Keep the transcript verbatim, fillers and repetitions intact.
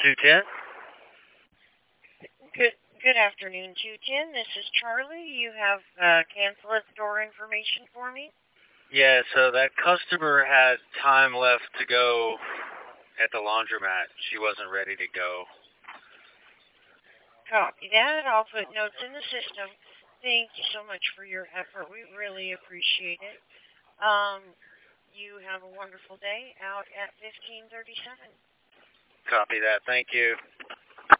two ten? Good good afternoon, two ten. This is Charlie. You have uh, cancel at store information for me? Yeah, so that customer had time left to go at the laundromat. She wasn't ready to go. Copy that. I'll put notes in the system. Thank you so much for your effort. We really appreciate it. Um, you have a wonderful day out at fifteen thirty-seven. Copy that. Thank you.